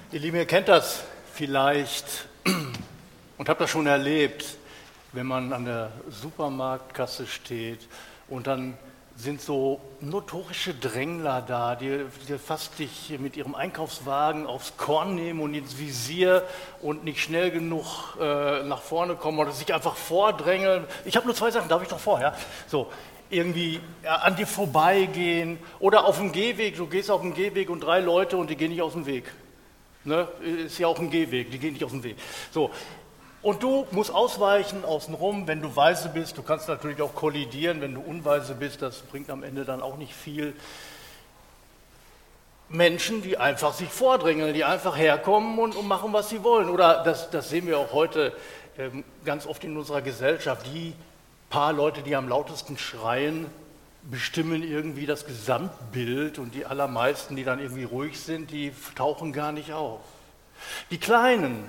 Ihr Lieben, ihr kennt das vielleicht und habt das schon erlebt, wenn man an der Supermarktkasse steht und dann sind so notorische Drängler da, die fast dich mit ihrem Einkaufswagen aufs Korn nehmen und ins Visier und nicht schnell genug nach vorne kommen oder sich einfach vordrängeln. Ich habe nur 2 Sachen, darf ich doch vorher? So, irgendwie an dir vorbeigehen oder auf dem Gehweg, du gehst auf dem Gehweg und 3 Leute und die gehen nicht aus dem Weg. Ne? Ist ja auch ein Gehweg, die gehen nicht aus dem Weg. So. Und du musst ausweichen außenrum, wenn du weise bist. Du kannst natürlich auch kollidieren, wenn du unweise bist. Das bringt am Ende dann auch nicht viel. Menschen, die einfach sich vordrängeln, die einfach herkommen und machen, was sie wollen. Oder das sehen wir auch heute ganz oft in unserer Gesellschaft. Die paar Leute, die am lautesten schreien, bestimmen irgendwie das Gesamtbild. Und die allermeisten, die dann irgendwie ruhig sind, die tauchen gar nicht auf. Die Kleinen,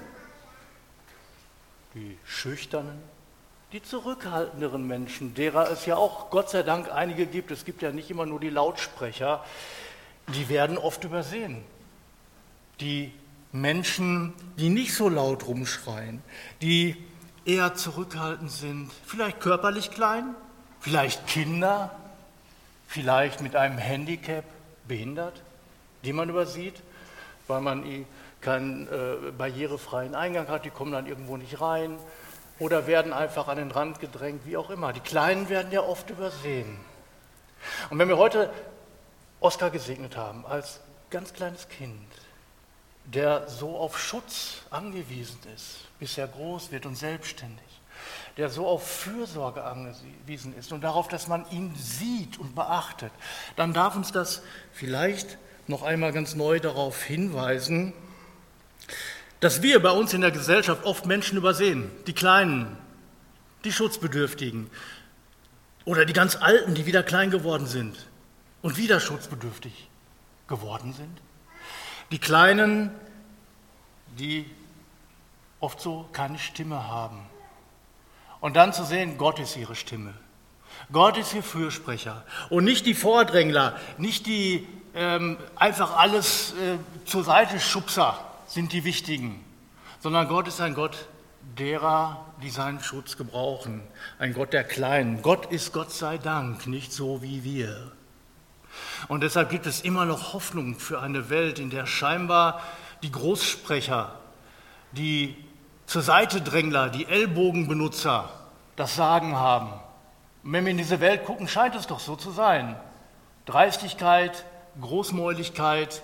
die schüchternen, die zurückhaltenderen Menschen, derer es ja auch Gott sei Dank einige gibt, es gibt ja nicht immer nur die Lautsprecher, die werden oft übersehen. Die Menschen, die nicht so laut rumschreien, die eher zurückhaltend sind, vielleicht körperlich klein, vielleicht Kinder, vielleicht mit einem Handicap behindert, die man übersieht, weil man keinen barrierefreien Eingang hat, die kommen dann irgendwo nicht rein oder werden einfach an den Rand gedrängt, wie auch immer. Die Kleinen werden ja oft übersehen. Und wenn wir heute Oskar gesegnet haben, als ganz kleines Kind, der so auf Schutz angewiesen ist, bis er groß wird und selbstständig, der so auf Fürsorge angewiesen ist und darauf, dass man ihn sieht und beachtet, dann darf uns das vielleicht noch einmal ganz neu darauf hinweisen, dass wir bei uns in der Gesellschaft oft Menschen übersehen, die Kleinen, die Schutzbedürftigen oder die ganz Alten, die wieder klein geworden sind und wieder schutzbedürftig geworden sind. Die Kleinen, die oft so keine Stimme haben. Und dann zu sehen, Gott ist ihre Stimme. Gott ist ihr Fürsprecher und nicht die Vordrängler, nicht die einfach alles zur Seite Schubser sind die Wichtigen, sondern Gott ist ein Gott derer, die seinen Schutz gebrauchen, ein Gott der Kleinen. Gott ist Gott sei Dank nicht so wie wir. Und deshalb gibt es immer noch Hoffnung für eine Welt, in der scheinbar die Großsprecher, die zur Seite Drängler, die Ellbogenbenutzer das Sagen haben. Und wenn wir in diese Welt gucken, scheint es doch so zu sein. Dreistigkeit, Großmäuligkeit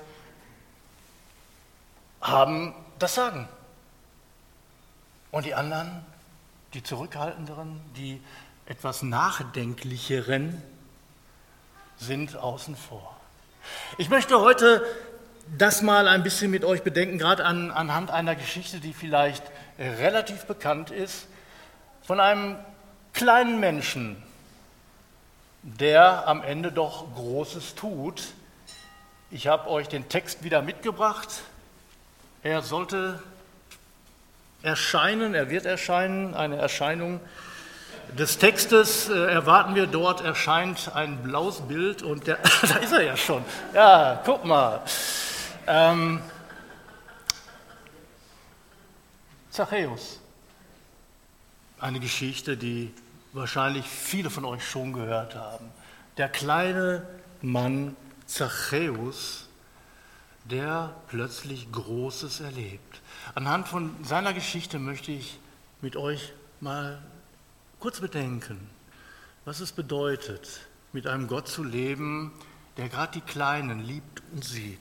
haben das Sagen. Und die anderen, die Zurückhaltenderen, die etwas Nachdenklicheren, sind außen vor. Ich möchte heute das mal ein bisschen mit euch bedenken, gerade anhand einer Geschichte, die vielleicht relativ bekannt ist, von einem kleinen Menschen, der am Ende doch Großes tut. Ich habe euch den Text wieder mitgebracht. Er sollte erscheinen, er wird erscheinen, eine Erscheinung des Textes erwarten wir. Dort erscheint ein blaues Bild und da ist er ja schon. Ja, guck mal. Zachäus. Eine Geschichte, die wahrscheinlich viele von euch schon gehört haben. Der kleine Mann Zachäus, der plötzlich Großes erlebt. Anhand von seiner Geschichte möchte ich mit euch mal kurz bedenken, was es bedeutet, mit einem Gott zu leben, der gerade die Kleinen liebt und sieht.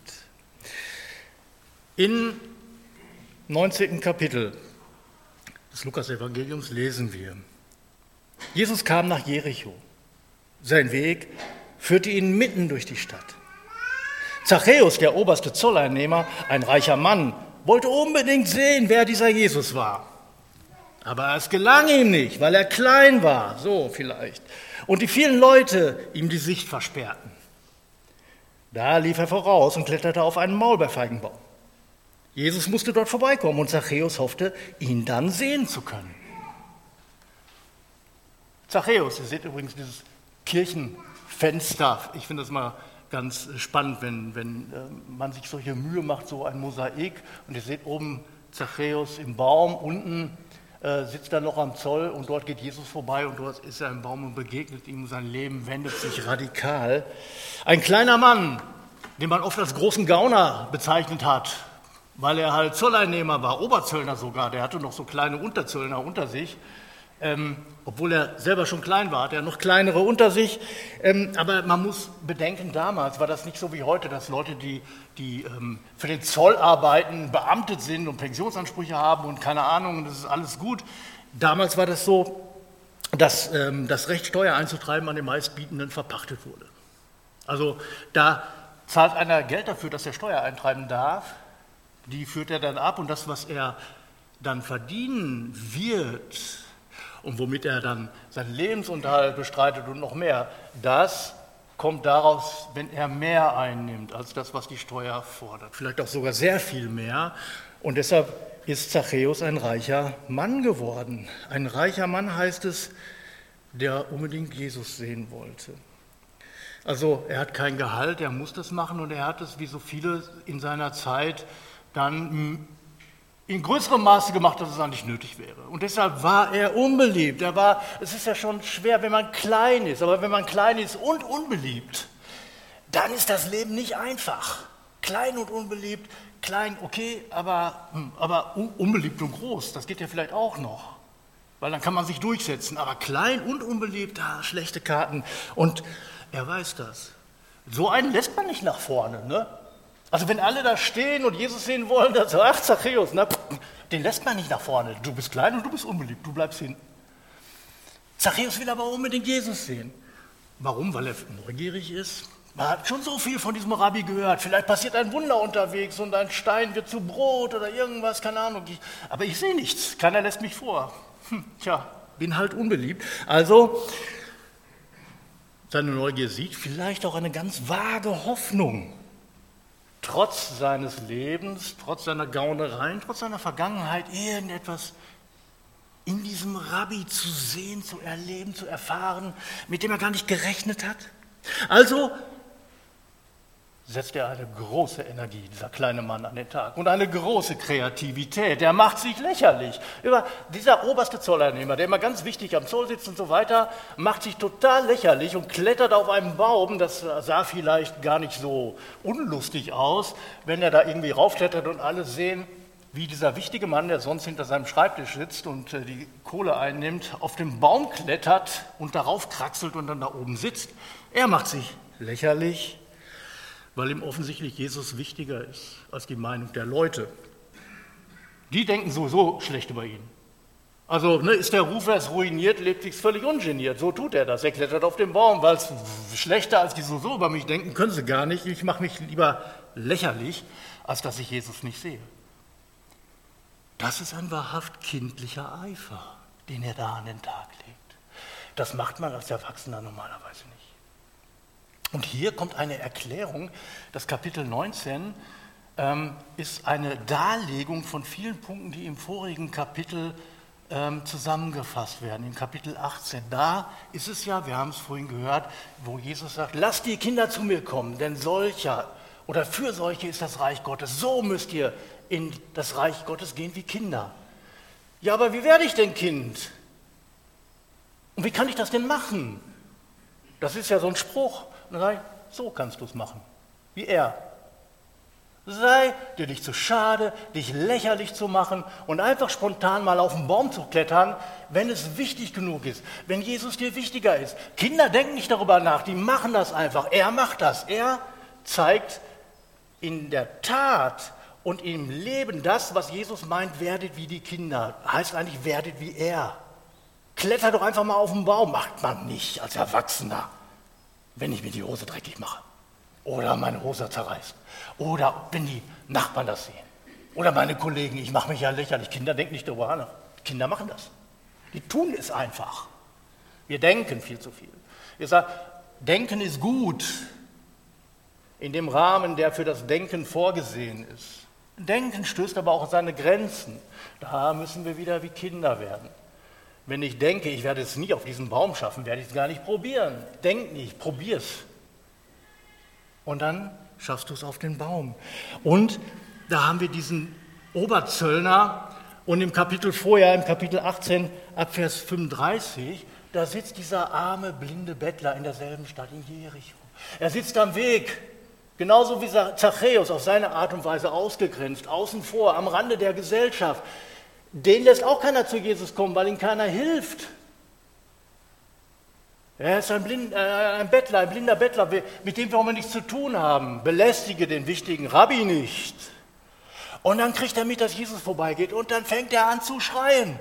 Im 19. Kapitel des Lukas-Evangeliums lesen wir: Jesus kam nach Jericho. Sein Weg führte ihn mitten durch die Stadt. Zachäus, der oberste Zolleinnehmer, ein reicher Mann, wollte unbedingt sehen, wer dieser Jesus war. Aber es gelang ihm nicht, weil er klein war, so vielleicht. Und die vielen Leute ihm die Sicht versperrten. Da lief er voraus und kletterte auf einen Maulbeerfeigenbaum. Jesus musste dort vorbeikommen und Zachäus hoffte, ihn dann sehen zu können. Zachäus, ihr seht übrigens dieses Kirchenfenster, ich finde das mal ganz spannend, wenn man sich solche Mühe macht, so ein Mosaik, und ihr seht oben Zachäus im Baum, unten sitzt er noch am Zoll und dort geht Jesus vorbei und dort ist er im Baum und begegnet ihm, sein Leben wendet sich radikal. Ein kleiner Mann, den man oft als großen Gauner bezeichnet hat, weil er halt Zolleinnehmer war, Oberzöllner sogar, der hatte noch so kleine Unterzöllner unter sich, obwohl er selber schon klein war, hatte er noch kleinere unter sich. Aber man muss bedenken, damals war das nicht so wie heute, dass Leute, die für den Zoll arbeiten, beamtet sind und Pensionsansprüche haben und keine Ahnung, das ist alles gut. Damals war das so, dass das Recht, Steuer einzutreiben, an den meistbietenden verpachtet wurde. Also da zahlt einer Geld dafür, dass er Steuer eintreiben darf, die führt er dann ab und das, was er dann verdienen wird und womit er dann seinen Lebensunterhalt bestreitet und noch mehr, das kommt daraus, wenn er mehr einnimmt als das, was die Steuer fordert. Vielleicht auch sogar sehr viel mehr. Und deshalb ist Zachäus ein reicher Mann geworden. Ein reicher Mann heißt es, der unbedingt Jesus sehen wollte. Also er hat kein Gehalt, er muss das machen und er hat es, wie so viele in seiner Zeit, dann in größerem Maße gemacht, als es eigentlich nötig wäre. Und deshalb war er unbeliebt. Es ist ja schon schwer, wenn man klein ist, aber wenn man klein ist und unbeliebt, dann ist das Leben nicht einfach. Klein und unbeliebt, klein, okay, aber unbeliebt und groß, das geht ja vielleicht auch noch. Weil dann kann man sich durchsetzen. Aber klein und unbeliebt, schlechte Karten. Und er weiß das. So einen lässt man nicht nach vorne, ne? Also wenn alle da stehen und Jesus sehen wollen, dann sagt, ach Zachäus, den lässt man nicht nach vorne. Du bist klein und du bist unbeliebt, du bleibst hinten. Zachäus will aber unbedingt Jesus sehen. Warum? Weil er neugierig ist. Man hat schon so viel von diesem Rabbi gehört. Vielleicht passiert ein Wunder unterwegs und ein Stein wird zu Brot oder irgendwas, keine Ahnung. Aber ich sehe nichts, keiner lässt mich vor. Bin halt unbeliebt. Also seine Neugier sieht vielleicht auch eine ganz vage Hoffnung. Trotz seines Lebens, trotz seiner Gaunereien, trotz seiner Vergangenheit irgendetwas in diesem Rabbi zu sehen, zu erleben, zu erfahren, mit dem er gar nicht gerechnet hat. Also setzt er eine große Energie, dieser kleine Mann, an den Tag und eine große Kreativität. Der macht sich lächerlich. Dieser oberste Zolleinnehmer, der immer ganz wichtig am Zoll sitzt und so weiter, macht sich total lächerlich und klettert auf einen Baum. Das sah vielleicht gar nicht so unlustig aus, wenn er da irgendwie raufklettert und alle sehen, wie dieser wichtige Mann, der sonst hinter seinem Schreibtisch sitzt und die Kohle einnimmt, auf den Baum klettert und darauf kraxelt und dann da oben sitzt. Er macht sich lächerlich, weil ihm offensichtlich Jesus wichtiger ist als die Meinung der Leute. Die denken sowieso schlecht über ihn. Also ist der Ruf erst ruiniert, lebt sich völlig ungeniert. So tut er das. Er klettert auf den Baum, weil es schlechter als die so über mich denken, können sie gar nicht. Ich mache mich lieber lächerlich, als dass ich Jesus nicht sehe. Das ist ein wahrhaft kindlicher Eifer, den er da an den Tag legt. Das macht man als Erwachsener normalerweise nicht. Und hier kommt eine Erklärung. Das Kapitel 19 ist eine Darlegung von vielen Punkten, die im vorigen Kapitel zusammengefasst werden. Im Kapitel 18, da ist es ja, wir haben es vorhin gehört, wo Jesus sagt, lasst die Kinder zu mir kommen, denn solcher oder für solche ist das Reich Gottes. So müsst ihr in das Reich Gottes gehen wie Kinder. Ja, aber wie werde ich denn Kind? Und wie kann ich das denn machen? Das ist ja so ein Spruch. Und dann sage ich, so kannst du es machen, wie er. Sei dir nicht zu schade, dich lächerlich zu machen und einfach spontan mal auf den Baum zu klettern, wenn es wichtig genug ist, wenn Jesus dir wichtiger ist. Kinder denken nicht darüber nach, die machen das einfach. Er macht das. Er zeigt in der Tat und im Leben das, was Jesus meint, werdet wie die Kinder. Heißt eigentlich, werdet wie er. Kletter doch einfach mal auf den Baum. Macht man nicht als Erwachsener, wenn ich mir die Hose dreckig mache oder meine Hose zerreißt oder wenn die Nachbarn das sehen oder meine Kollegen, ich mache mich ja lächerlich. Kinder denken nicht darüber nach. Kinder machen das. Die tun es einfach. Wir denken viel zu viel. Ich sage, Denken ist gut in dem Rahmen, der für das Denken vorgesehen ist. Denken stößt aber auch an seine Grenzen. Da müssen wir wieder wie Kinder werden. Wenn ich denke, ich werde es nie auf diesen Baum schaffen, werde ich es gar nicht probieren. Denk nicht, probier's. Und dann schaffst du es auf den Baum. Und da haben wir diesen Oberzöllner und im Kapitel vorher, im Kapitel 18, ab Vers 35, da sitzt dieser arme, blinde Bettler in derselben Stadt, in Jericho. Er sitzt am Weg, genauso wie Zachäus, auf seine Art und Weise ausgegrenzt, außen vor, am Rande der Gesellschaft. Den lässt auch keiner zu Jesus kommen, weil ihm keiner hilft. Er ist ein Bettler, ein blinder Bettler, mit dem wir nichts zu tun haben. Belästige den wichtigen Rabbi nicht. Und dann kriegt er mit, dass Jesus vorbeigeht und dann fängt er an zu schreien.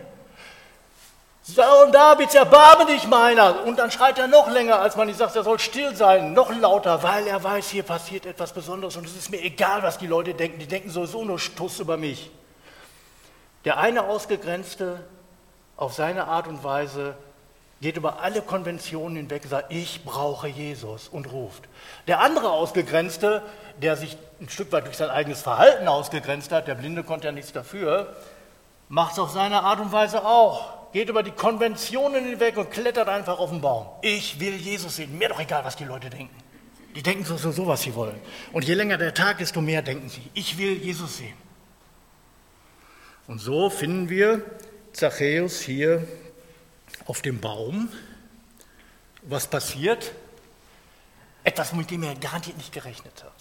Sohn Davids, erbarme dich meiner. Und dann schreit er noch länger, als man ihm sagt, er soll still sein, noch lauter, weil er weiß, hier passiert etwas Besonderes und es ist mir egal, was die Leute denken. Die denken sowieso nur Stuss über mich. Der eine Ausgegrenzte auf seine Art und Weise geht über alle Konventionen hinweg und sagt, ich brauche Jesus und ruft. Der andere Ausgegrenzte, der sich ein Stück weit durch sein eigenes Verhalten ausgegrenzt hat, der Blinde konnte ja nichts dafür, macht es auf seine Art und Weise auch, geht über die Konventionen hinweg und klettert einfach auf den Baum. Ich will Jesus sehen, mir doch egal, was die Leute denken. Die denken so, was sie wollen. Und je länger der Tag, desto mehr denken sie, ich will Jesus sehen. Und so finden wir Zachäus hier auf dem Baum. Was passiert? Etwas, mit dem er garantiert nicht gerechnet hat.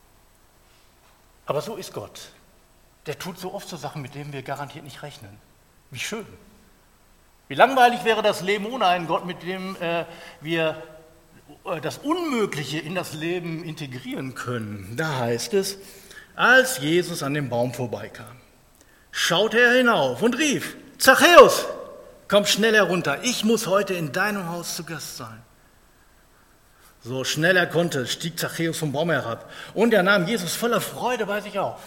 Aber so ist Gott. Der tut so oft so Sachen, mit denen wir garantiert nicht rechnen. Wie schön. Wie langweilig wäre das Leben ohne einen Gott, mit dem wir das Unmögliche in das Leben integrieren können. Da heißt es, als Jesus an dem Baum vorbeikam, schaute er hinauf und rief, Zachäus, komm schnell herunter, ich muss heute in deinem Haus zu Gast sein. So schnell er konnte, stieg Zachäus vom Baum herab und er nahm Jesus voller Freude bei sich auf.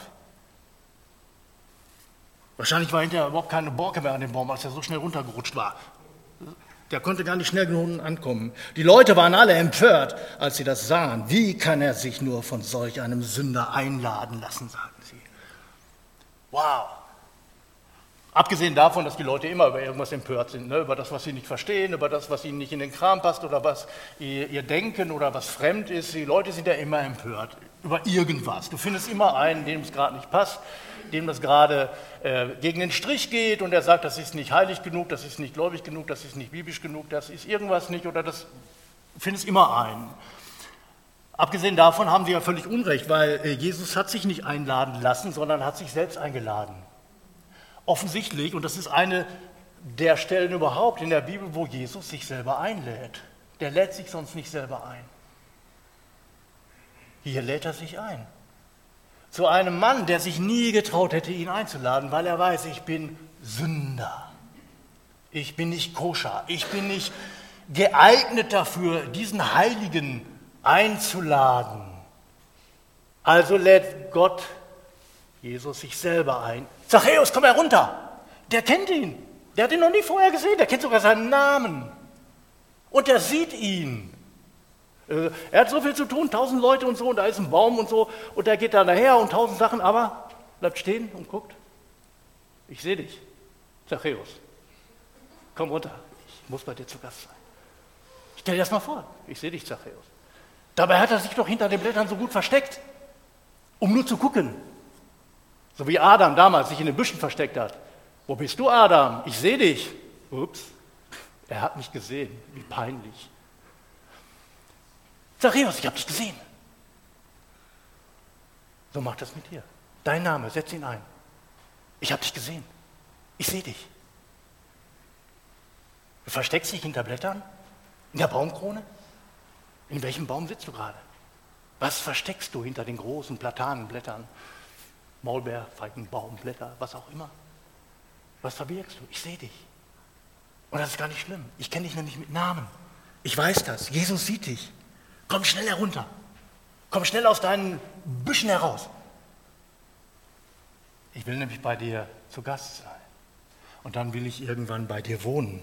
Wahrscheinlich war hinterher überhaupt keine Borke mehr an dem Baum, als er so schnell runtergerutscht war. Der konnte gar nicht schnell genug ankommen. Die Leute waren alle empört, als sie das sahen. Wie kann er sich nur von solch einem Sünder einladen lassen, sagten sie. Wow! Abgesehen davon, dass die Leute immer über irgendwas empört sind, ne? Über das, was sie nicht verstehen, über das, was ihnen nicht in den Kram passt oder was ihr Denken oder was fremd ist. Die Leute sind ja immer empört über irgendwas. Du findest immer einen, dem es gerade nicht passt, dem das gerade gegen den Strich geht und der sagt, das ist nicht heilig genug, das ist nicht gläubig genug, das ist nicht biblisch genug, das ist irgendwas nicht oder das, du findest immer einen. Abgesehen davon haben sie ja völlig Unrecht, weil Jesus hat sich nicht einladen lassen, sondern hat sich selbst eingeladen. Offensichtlich, und das ist eine der Stellen überhaupt in der Bibel, wo Jesus sich selber einlädt. Der lädt sich sonst nicht selber ein. Hier lädt er sich ein. Zu einem Mann, der sich nie getraut hätte, ihn einzuladen, weil er weiß, ich bin Sünder. Ich bin nicht koscher. Ich bin nicht geeignet dafür, diesen Heiligen einzuladen. Also lädt Gott Jesus sich selber ein. Zachäus, komm herunter. Der kennt ihn. Der hat ihn noch nie vorher gesehen. Der kennt sogar seinen Namen. Und der sieht ihn. Er hat so viel zu tun, 1000 Leute und so, und da ist ein Baum und so, und der geht da nachher und 1000 Sachen, aber bleibt stehen und guckt. Ich sehe dich, Zachäus. Komm runter, ich muss bei dir zu Gast sein. Stell dir das mal vor, ich sehe dich, Zachäus. Dabei hat er sich doch hinter den Blättern so gut versteckt, um nur zu gucken. So wie Adam damals sich in den Büschen versteckt hat. Wo bist du, Adam? Ich sehe dich. Ups, er hat mich gesehen. Wie peinlich. Zachäus, ich habe dich gesehen. So macht das mit dir. Dein Name, setz ihn ein. Ich habe dich gesehen. Ich sehe dich. Du versteckst dich hinter Blättern? In der Baumkrone? In welchem Baum sitzt du gerade? Was versteckst du hinter den großen Platanenblättern? Maulbeer, Feigenbaumblätter, was auch immer. Was verbirgst du? Ich sehe dich. Und das ist gar nicht schlimm. Ich kenne dich nämlich mit Namen. Ich weiß das. Jesus sieht dich. Komm schnell herunter. Komm schnell aus deinen Büschen heraus. Ich will nämlich bei dir zu Gast sein. Und dann will ich irgendwann bei dir wohnen.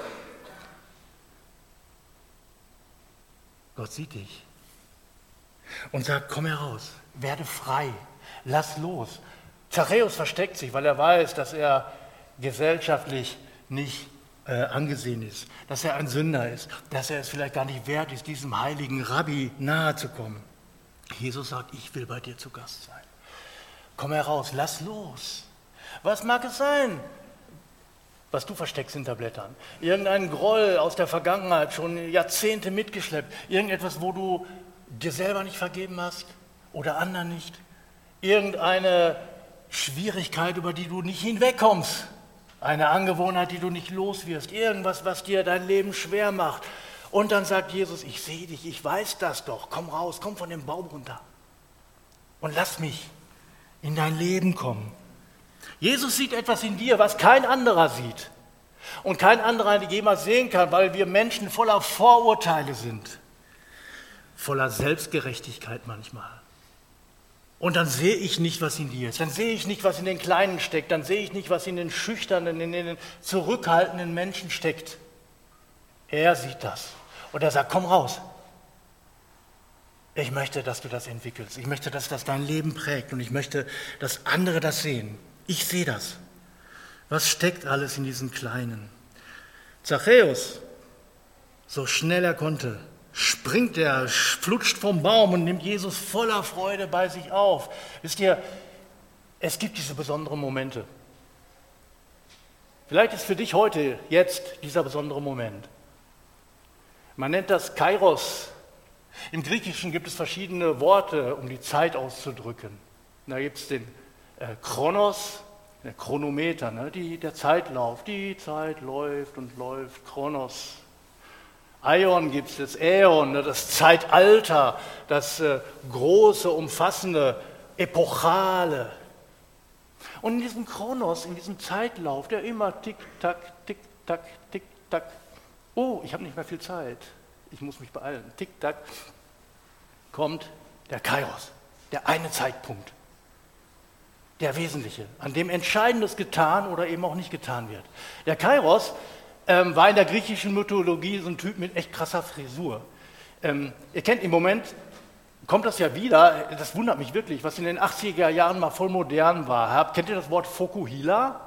Gott sieht dich und sagt, komm heraus, werde frei, lass los. Zachäus versteckt sich, weil er weiß, dass er gesellschaftlich nicht angesehen ist, dass er ein Sünder ist, dass er es vielleicht gar nicht wert ist, diesem heiligen Rabbi nahe zu kommen. Jesus sagt, ich will bei dir zu Gast sein. Komm heraus, lass los. Was mag es sein, was du versteckst hinter Blättern? Irgendein Groll aus der Vergangenheit, schon Jahrzehnte mitgeschleppt. Irgendetwas, wo du dir selber nicht vergeben hast oder anderen nicht. Irgendeine Schwierigkeit, über die du nicht hinwegkommst. Eine Angewohnheit, die du nicht los wirst. Irgendwas, was dir dein Leben schwer macht. Und dann sagt Jesus, ich sehe dich, ich weiß das doch. Komm raus, komm von dem Baum runter. Und lass mich in dein Leben kommen. Jesus sieht etwas in dir, was kein anderer sieht. Und kein anderer jemals sehen kann, weil wir Menschen voller Vorurteile sind. Voller Selbstgerechtigkeit manchmal. Und dann sehe ich nicht, was in dir ist. Dann sehe ich nicht, was in den Kleinen steckt. Dann sehe ich nicht, was in den schüchternen, in den zurückhaltenden Menschen steckt. Er sieht das. Und er sagt, komm raus. Ich möchte, dass du das entwickelst. Ich möchte, dass das dein Leben prägt. Und ich möchte, dass andere das sehen. Ich sehe das. Was steckt alles in diesen Kleinen? Zachäus, so schnell er konnte, springt er, flutscht vom Baum und nimmt Jesus voller Freude bei sich auf. Wisst ihr, es gibt diese besonderen Momente. Vielleicht ist für dich heute, jetzt, dieser besondere Moment. Man nennt das Kairos. Im Griechischen gibt es verschiedene Worte, um die Zeit auszudrücken. Da gibt es den Chronos, der Chronometer, ne? Der Zeitlauf. Die Zeit läuft und läuft, Chronos. Aion gibt es, das Äon, ne? Das Zeitalter, das große, umfassende, epochale. Und in diesem Chronos, in diesem Zeitlauf, der immer tick-tack, tick-tack, tick-tack. Oh, ich habe nicht mehr viel Zeit, ich muss mich beeilen. Tick-tack, kommt der Kairos, der eine Zeitpunkt. Der Wesentliche, an dem Entscheidendes getan oder eben auch nicht getan wird. Der Kairos war in der griechischen Mythologie so ein Typ mit echt krasser Frisur. Ihr kennt im Moment, kommt das ja wieder, das wundert mich wirklich, was in den 80er Jahren mal voll modern war. Kennt ihr das Wort Fokuhila?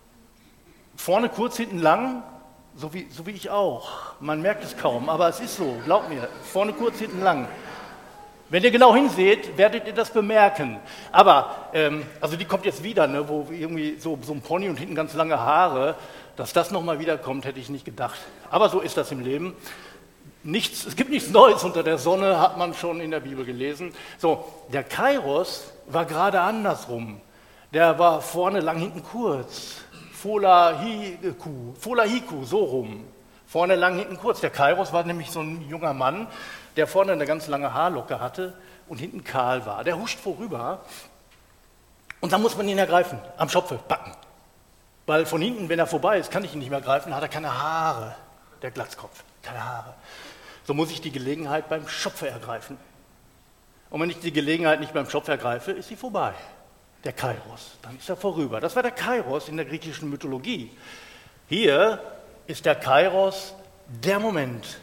Vorne kurz, hinten lang, so wie ich auch. Man merkt es kaum, aber es ist so, glaubt mir, vorne kurz, hinten lang. Wenn ihr genau hinseht, werdet ihr das bemerken. Aber, also die kommt jetzt wieder, ne, wo irgendwie so ein Pony und hinten ganz lange Haare, dass das nochmal wiederkommt, hätte ich nicht gedacht. Aber so ist das im Leben. Es gibt nichts Neues unter der Sonne, hat man schon in der Bibel gelesen. So, der Kairos war gerade andersrum. Der war vorne lang, hinten kurz. Fola Hiku, so rum. Vorne lang, hinten kurz. Der Kairos war nämlich so ein junger Mann, der vorne eine ganz lange Haarlocke hatte und hinten kahl war. Der huscht vorüber und dann muss man ihn ergreifen, am Schopfe packen. Weil von hinten, wenn er vorbei ist, kann ich ihn nicht mehr greifen, hat er keine Haare, der Glatzkopf, keine Haare. So muss ich die Gelegenheit beim Schopfe ergreifen. Und wenn ich die Gelegenheit nicht beim Schopfe ergreife, ist sie vorbei. Der Kairos, dann ist er vorüber. Das war der Kairos in der griechischen Mythologie. Hier ist der Kairos der Moment,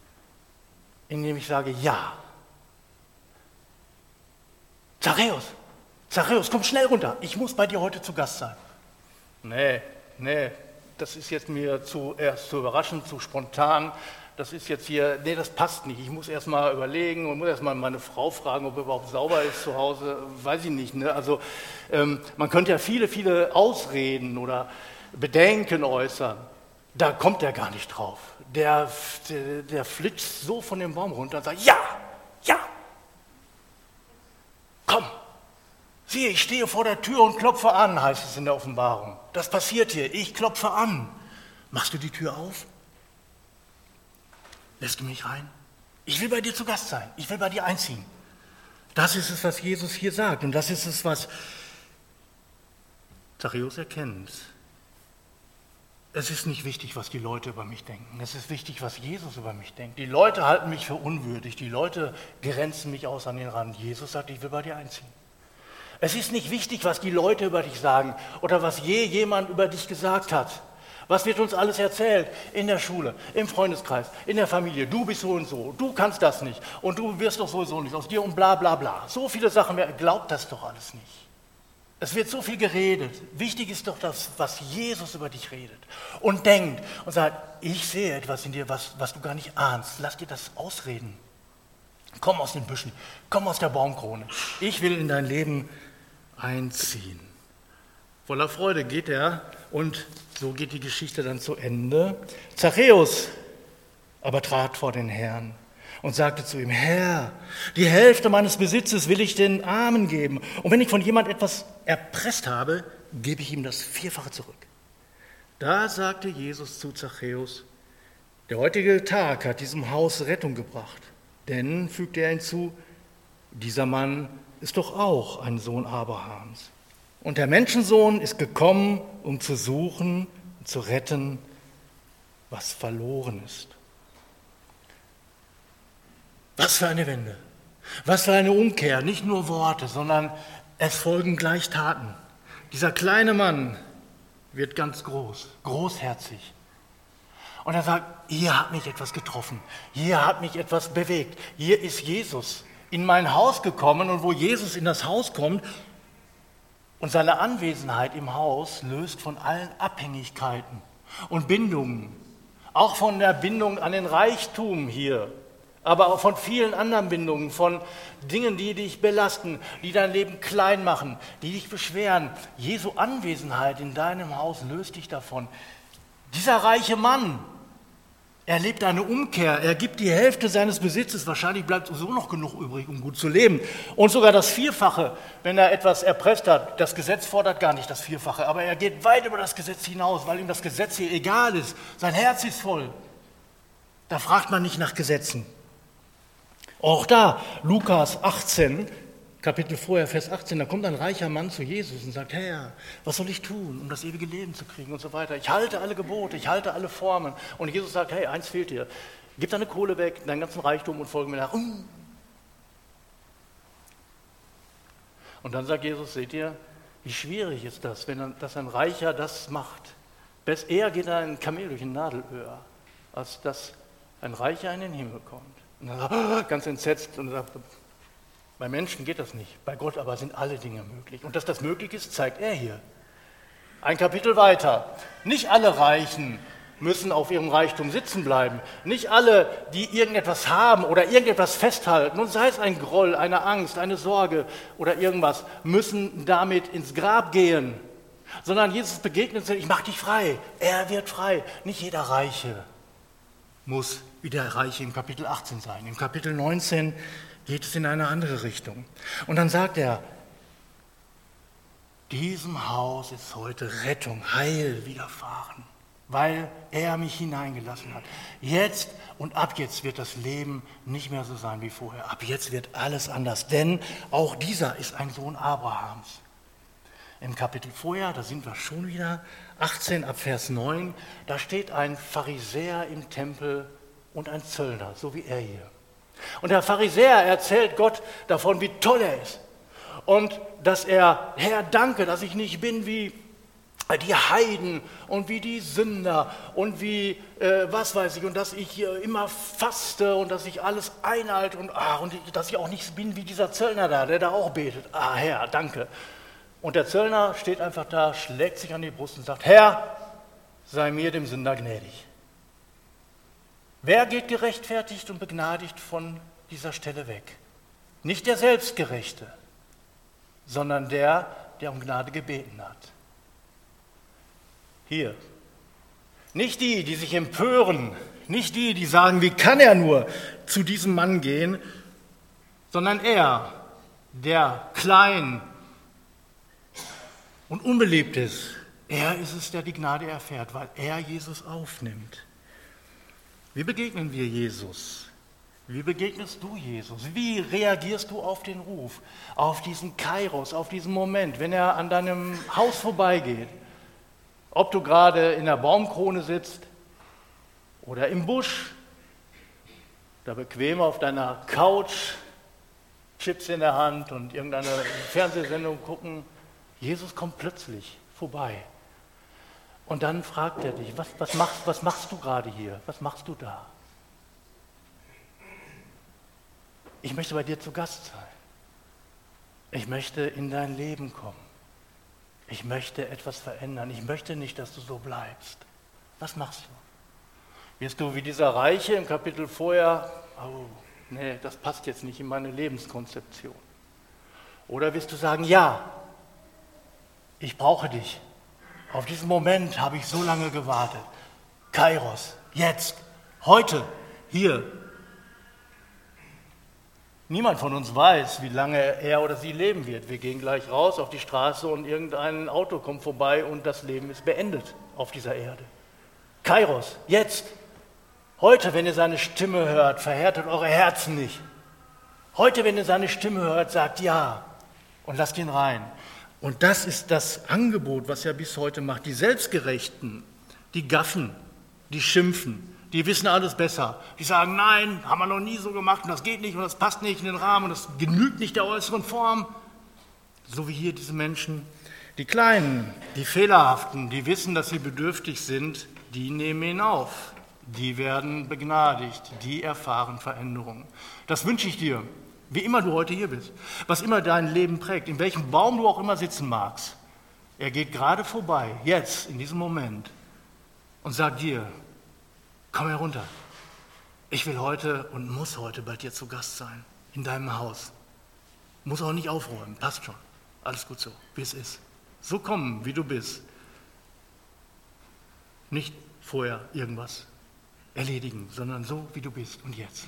in dem ich sage, ja. Zachäus, komm schnell runter, ich muss bei dir heute zu Gast sein. Nee, das ist jetzt mir zu überraschend, zu spontan. Das ist jetzt hier, nee, das passt nicht. Ich muss erst mal überlegen und muss erst mal meine Frau fragen, ob er überhaupt sauber ist zu Hause. Weiß ich nicht. Ne? Also man könnte ja viele Ausreden oder Bedenken äußern. Da kommt er gar nicht drauf. Der flitscht so von dem Baum runter und sagt, ja, komm. Siehe, ich stehe vor der Tür und klopfe an, heißt es in der Offenbarung. Das passiert hier, ich klopfe an. Machst du die Tür auf? Lässt du mich rein? Ich will bei dir zu Gast sein, ich will bei dir einziehen. Das ist es, was Jesus hier sagt und das ist es, was Zachäus erkennt. Es ist nicht wichtig, was die Leute über mich denken. Es ist wichtig, was Jesus über mich denkt. Die Leute halten mich für unwürdig, die Leute grenzen mich aus an den Rand. Jesus sagt, ich will bei dir einziehen. Es ist nicht wichtig, was die Leute über dich sagen oder was jemand über dich gesagt hat. Was wird uns alles erzählt? In der Schule, im Freundeskreis, in der Familie. Du bist so und so, du kannst das nicht und du wirst doch sowieso nicht aus dir und bla bla bla. So viele Sachen, glaubt das doch alles nicht. Es wird so viel geredet. Wichtig ist doch das, was Jesus über dich redet und denkt und sagt, ich sehe etwas in dir, was du gar nicht ahnst. Lass dir das ausreden. Komm aus den Büschen, komm aus der Baumkrone. Ich will in dein Leben einziehen. Voller Freude geht er und so geht die Geschichte dann zu Ende. Zachäus aber trat vor den Herrn und sagte zu ihm: Herr, die Hälfte meines Besitzes will ich den Armen geben. Und wenn ich von jemand etwas erpresst habe, gebe ich ihm das Vierfache zurück. Da sagte Jesus zu Zachäus: Der heutige Tag hat diesem Haus Rettung gebracht. Denn, fügte er hinzu, dieser Mann ist doch auch ein Sohn Abrahams. Und der Menschensohn ist gekommen, um zu suchen und zu retten, was verloren ist. Was für eine Wende, was für eine Umkehr, nicht nur Worte, sondern es folgen gleich Taten. Dieser kleine Mann wird ganz groß, großherzig. Und er sagt: Hier hat mich etwas getroffen, hier hat mich etwas bewegt, hier ist Jesus in mein Haus gekommen, und wo Jesus in das Haus kommt und seine Anwesenheit im Haus löst von allen Abhängigkeiten und Bindungen, auch von der Bindung an den Reichtum hier, aber auch von vielen anderen Bindungen, von Dingen, die dich belasten, die dein Leben klein machen, die dich beschweren. Jesu Anwesenheit in deinem Haus löst dich davon. Dieser reiche Mann erlebt eine Umkehr, er gibt die Hälfte seines Besitzes, wahrscheinlich bleibt so noch genug übrig, um gut zu leben. Und sogar das Vierfache, wenn er etwas erpresst hat. Das Gesetz fordert gar nicht das Vierfache, aber er geht weit über das Gesetz hinaus, weil ihm das Gesetz hier egal ist. Sein Herz ist voll. Da fragt man nicht nach Gesetzen. Auch da, Lukas 18, Kapitel vorher, Vers 18, da kommt ein reicher Mann zu Jesus und sagt: Herr, was soll ich tun, um das ewige Leben zu kriegen und so weiter. Ich halte alle Gebote, ich halte alle Formen. Und Jesus sagt: Hey, eins fehlt dir. Gib deine Kohle weg, deinen ganzen Reichtum und folge mir nach. Und dann sagt Jesus: Seht ihr, wie schwierig ist das, dass ein Reicher das macht. Eher geht ein Kamel durch ein Nadelöhr, als dass ein Reicher in den Himmel kommt. Und dann sagt er, ganz entsetzt, und sagt: Bei Menschen geht das nicht, bei Gott aber sind alle Dinge möglich. Und dass das möglich ist, zeigt er hier. Ein Kapitel weiter. Nicht alle Reichen müssen auf ihrem Reichtum sitzen bleiben. Nicht alle, die irgendetwas haben oder irgendetwas festhalten, und sei es ein Groll, eine Angst, eine Sorge oder irgendwas, müssen damit ins Grab gehen. Sondern Jesus begegnet sich: Ich mache dich frei. Er wird frei. Nicht jeder Reiche muss wie der Reiche im Kapitel 18 sein. Im Kapitel 19 geht es in eine andere Richtung. Und dann sagt er: Diesem Haus ist heute Rettung, Heil widerfahren, weil er mich hineingelassen hat. Jetzt und ab jetzt wird das Leben nicht mehr so sein wie vorher. Ab jetzt wird alles anders, denn auch dieser ist ein Sohn Abrahams. Im Kapitel vorher, da sind wir schon wieder, 18 ab Vers 9, da steht ein Pharisäer im Tempel und ein Zöllner, so wie er hier. Und der Pharisäer erzählt Gott davon, wie toll er ist. Und dass er: Herr, danke, dass ich nicht bin wie die Heiden und wie die Sünder und wie was weiß ich, und dass ich immer faste und dass ich alles einhalte und dass ich auch nicht bin wie dieser Zöllner da, der da auch betet. Herr, danke. Und der Zöllner steht einfach da, schlägt sich an die Brust und sagt: Herr, sei mir dem Sünder gnädig. Wer geht gerechtfertigt und begnadigt von dieser Stelle weg? Nicht der Selbstgerechte, sondern der um Gnade gebeten hat. Hier. Nicht die, die sich empören, nicht die, die sagen: Wie kann er nur zu diesem Mann gehen, sondern er, der klein und unbeliebt ist. Er ist es, der die Gnade erfährt, weil er Jesus aufnimmt. Wie begegnen wir Jesus? Wie begegnest du Jesus? Wie reagierst du auf den Ruf, auf diesen Kairos, auf diesen Moment, wenn er an deinem Haus vorbeigeht? Ob du gerade in der Baumkrone sitzt oder im Busch, da bequem auf deiner Couch, Chips in der Hand und irgendeine Fernsehsendung gucken. Jesus kommt plötzlich vorbei. Und dann fragt er dich: Was machst du gerade hier? Was machst du da? Ich möchte bei dir zu Gast sein. Ich möchte in dein Leben kommen. Ich möchte etwas verändern. Ich möchte nicht, dass du so bleibst. Was machst du? Wirst du wie dieser Reiche im Kapitel vorher nee, das passt jetzt nicht in meine Lebenskonzeption? Oder wirst du sagen, ja, ich brauche dich. Auf diesen Moment habe ich so lange gewartet. Kairos, jetzt, heute, hier. Niemand von uns weiß, wie lange er oder sie leben wird. Wir gehen gleich raus auf die Straße und irgendein Auto kommt vorbei und das Leben ist beendet auf dieser Erde. Kairos, jetzt, heute, wenn ihr seine Stimme hört, verhärtet eure Herzen nicht. Heute, wenn ihr seine Stimme hört, sagt ja und lasst ihn rein. Und das ist das Angebot, was er bis heute macht. Die Selbstgerechten, die gaffen, die schimpfen, die wissen alles besser. Die sagen, nein, haben wir noch nie so gemacht und das geht nicht und das passt nicht in den Rahmen und das genügt nicht der äußeren Form. So wie hier diese Menschen. Die Kleinen, die Fehlerhaften, die wissen, dass sie bedürftig sind, die nehmen ihn auf. Die werden begnadigt, die erfahren Veränderung. Das wünsche ich dir, wie immer du heute hier bist, was immer dein Leben prägt, in welchem Baum du auch immer sitzen magst. Er geht gerade vorbei, jetzt, in diesem Moment, und sagt dir, komm herunter. Ich will heute und muss heute bei dir zu Gast sein, in deinem Haus. Muss auch nicht aufräumen, passt schon. Alles gut so, wie es ist. So kommen, wie du bist. Nicht vorher irgendwas erledigen, sondern so, wie du bist und jetzt.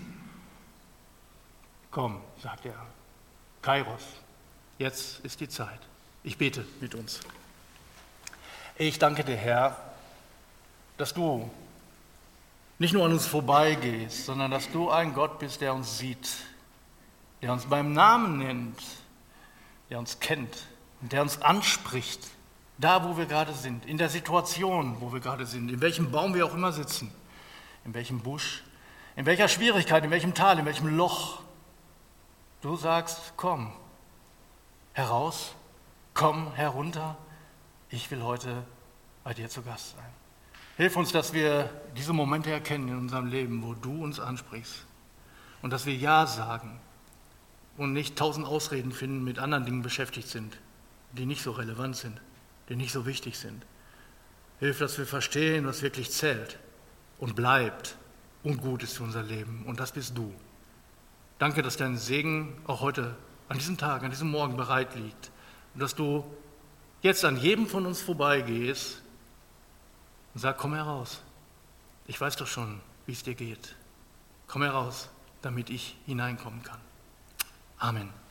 Komm, sagt er. Kairos, jetzt ist die Zeit. Ich bete mit uns. Ich danke dir, Herr, dass du nicht nur an uns vorbeigehst, sondern dass du ein Gott bist, der uns sieht, der uns beim Namen nennt, der uns kennt und der uns anspricht, da wo wir gerade sind, in der Situation, wo wir gerade sind, in welchem Baum wir auch immer sitzen, in welchem Busch, in welcher Schwierigkeit, in welchem Tal, in welchem Loch. Du sagst, komm heraus, komm herunter, ich will heute bei dir zu Gast sein. Hilf uns, dass wir diese Momente erkennen in unserem Leben, wo du uns ansprichst und dass wir Ja sagen und nicht 1000 Ausreden finden, mit anderen Dingen beschäftigt sind, die nicht so relevant sind, die nicht so wichtig sind. Hilf, dass wir verstehen, was wirklich zählt und bleibt und gut ist für unser Leben. Und das bist du. Danke, dass dein Segen auch heute, an diesem Tag, an diesem Morgen bereit liegt. Und dass du jetzt an jedem von uns vorbeigehst und sagst, komm heraus. Ich weiß doch schon, wie es dir geht. Komm heraus, damit ich hineinkommen kann. Amen.